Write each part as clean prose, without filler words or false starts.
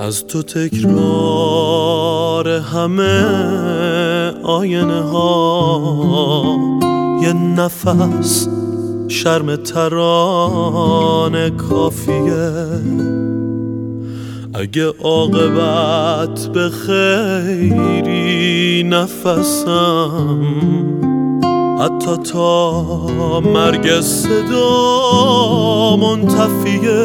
از تو تکرار همه آینه ها، یه نفس شرم ترانه کافیه. اگه عاقبت به خیری نفسم، حتی تا مرگ صدا منتفیه.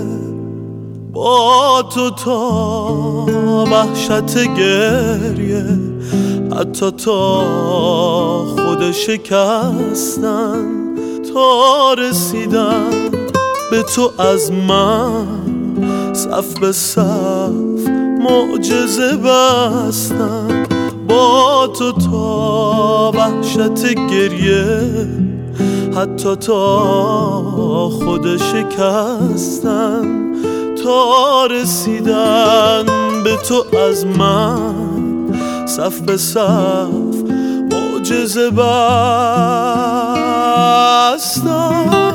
با تو تا وحشت گریه، حتی تا خود شکستن، تا رسیدن به تو از من صف به صف معجزه بستن. با تو تا وحشت گریه، حتی تا خود شکستن، تا رسیدن به تو از من صف به صف معجزه بستن.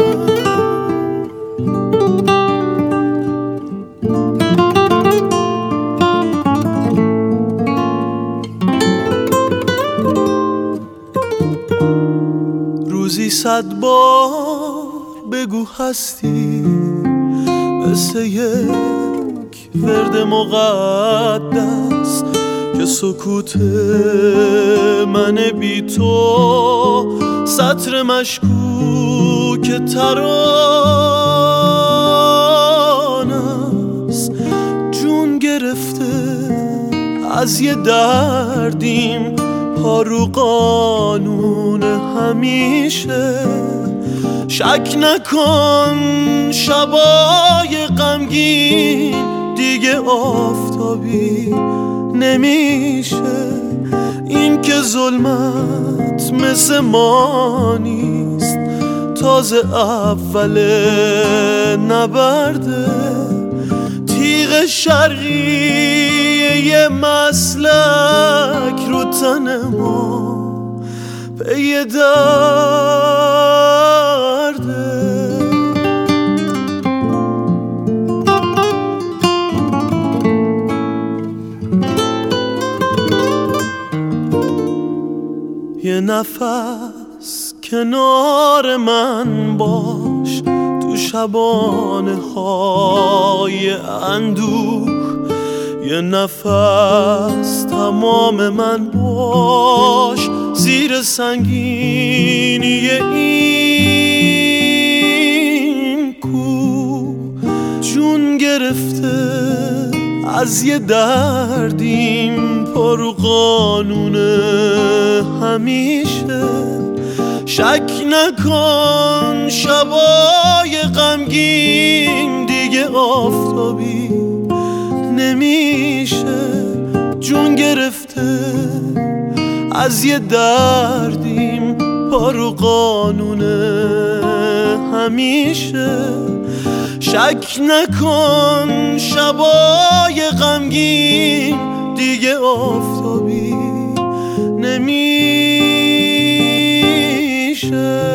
روزی 100 بار بگو هستی، مثل یک ورد مقدس که سکوت من بی تو سطر مشکوک ترانه است. جون گرفته از یه دردیم، پا رو قانون همیشه. شک نکن شبای غمگین دیگه آفتابی نمیشه. این که ظلمت مثل ما نیست، تازه اول نبرده. تیغ شرقی یه مسلک رو تن ما پی درده. یه نفس کنار من باش تو شبانه های اندوه. یه نفس تمام من باش زیر سنگینی این کوه. جون گرفته از یه دردیم، پا رو قانون همیشه. شک نکن شبای غمگین دیگه آفتابی نمیشه. جون گرفته از یه دردیم، پا رو قانون همیشه. شک نکن شبای غمگین دیگه آفتابی نمیشه.